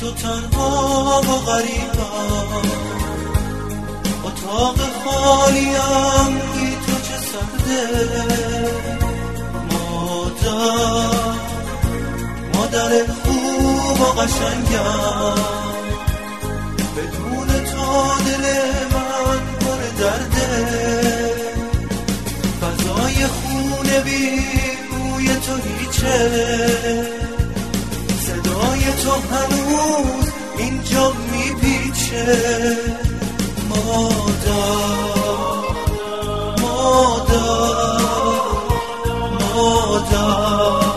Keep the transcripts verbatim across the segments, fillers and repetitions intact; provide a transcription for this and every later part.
تو تنها و غریبم، اتاق خالیم بی تو چه سرده. مادر مادر خوب و قشنگم، بدون تو دل من پر درده. فضای خونه بی بوی تو هیچه، صدای تو هنوز اینجا میپیچه. مادر مادر مادر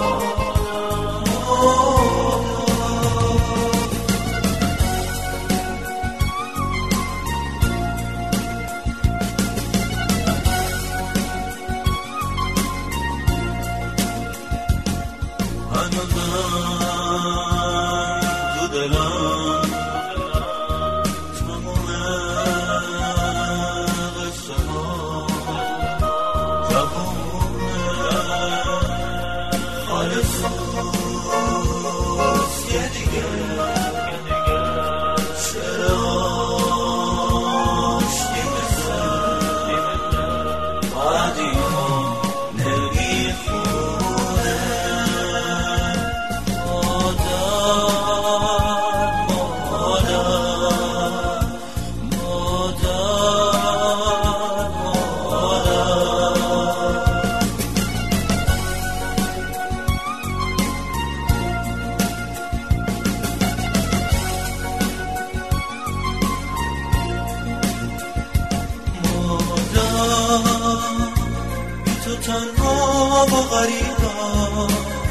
تنها و غریبم،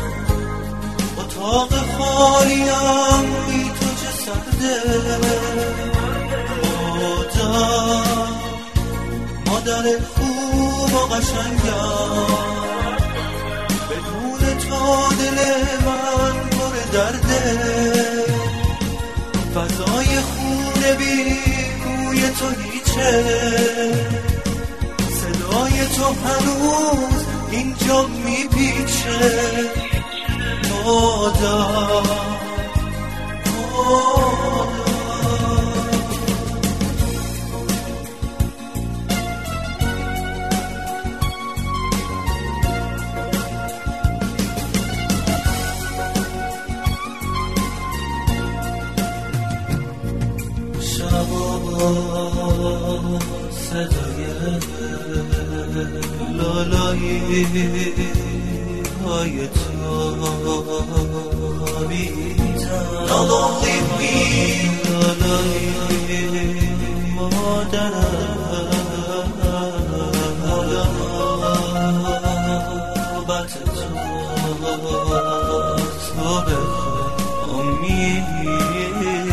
اتاق خالیم بی تو چه سرده. مادر مادر خوب و قشنگم، بدون تو دل من پر درده. فضای خونه بی بوی تو هیچه، صدای تو هنوز اینجا میپیچه. مادر مادر شبا صدای لالایی های تو میزن. Don't leave me لالایی مادرم، محبت تو تو بخواه امیدم.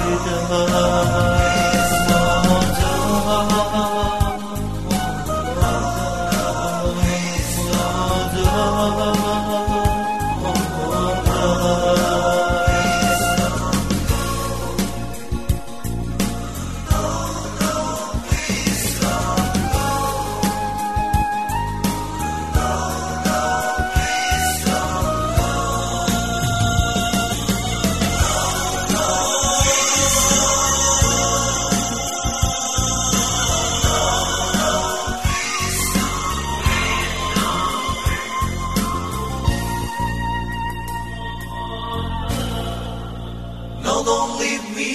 No, don't leave me